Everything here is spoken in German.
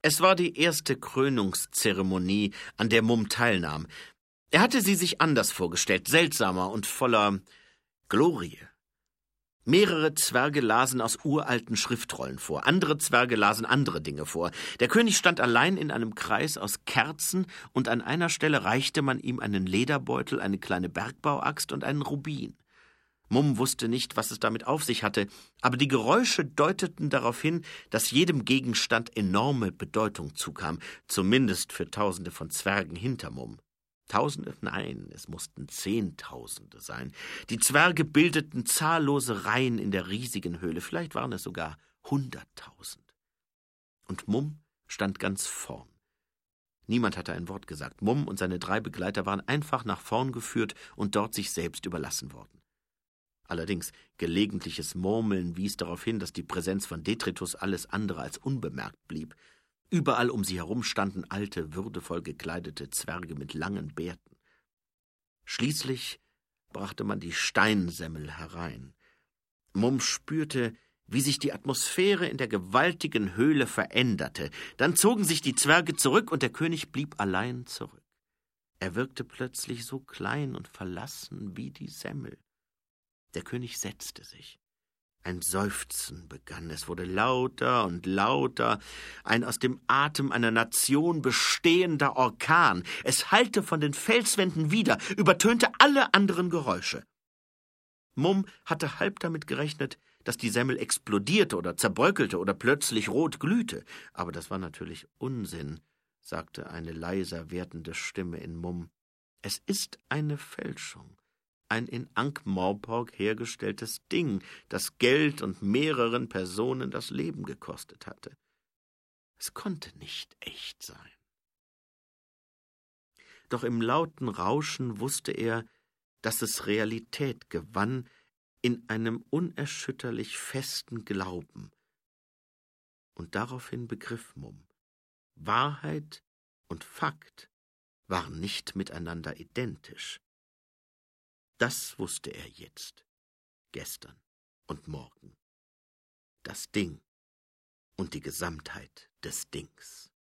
Es war die erste Krönungszeremonie, an der Mumm teilnahm. Er hatte sie sich anders vorgestellt, seltsamer und voller Glorie. Mehrere Zwerge lasen aus uralten Schriftrollen vor, andere Zwerge lasen andere Dinge vor. Der König stand allein in einem Kreis aus Kerzen, und an einer Stelle reichte man ihm einen Lederbeutel, eine kleine Bergbauaxt und einen Rubin. Mumm wusste nicht, was es damit auf sich hatte, aber die Geräusche deuteten darauf hin, dass jedem Gegenstand enorme Bedeutung zukam, zumindest für Tausende von Zwergen hinter Mumm. Tausende? Nein, es mussten Zehntausende sein. Die Zwerge bildeten zahllose Reihen in der riesigen Höhle, vielleicht waren es sogar 100.000. Und Mumm stand ganz vorn. Niemand hatte ein Wort gesagt. Mumm und seine 3 Begleiter waren einfach nach vorn geführt und dort sich selbst überlassen worden. Allerdings gelegentliches Murmeln wies darauf hin, dass die Präsenz von Detritus alles andere als unbemerkt blieb. Überall um sie herum standen alte, würdevoll gekleidete Zwerge mit langen Bärten. Schließlich brachte man die Steinsemmel herein. Mumm spürte, wie sich die Atmosphäre in der gewaltigen Höhle veränderte. Dann zogen sich die Zwerge zurück, und der König blieb allein zurück. Er wirkte plötzlich so klein und verlassen wie die Semmel. Der König setzte sich. Ein Seufzen begann, es wurde lauter und lauter, ein aus dem Atem einer Nation bestehender Orkan. Es hallte von den Felswänden wider, übertönte alle anderen Geräusche. Mumm hatte halb damit gerechnet, dass die Semmel explodierte oder zerbröckelte oder plötzlich rot glühte. Aber das war natürlich Unsinn, sagte eine leiser werdende Stimme in Mumm. Es ist eine Fälschung. Ein in Ankh-Morpork hergestelltes Ding, das Geld und mehreren Personen das Leben gekostet hatte. Es konnte nicht echt sein. Doch im lauten Rauschen wusste er, dass es Realität gewann in einem unerschütterlich festen Glauben. Und daraufhin begriff Mumm: Wahrheit und Fakt waren nicht miteinander identisch. Das wusste er jetzt, gestern und morgen. Das Ding und die Gesamtheit des Dings.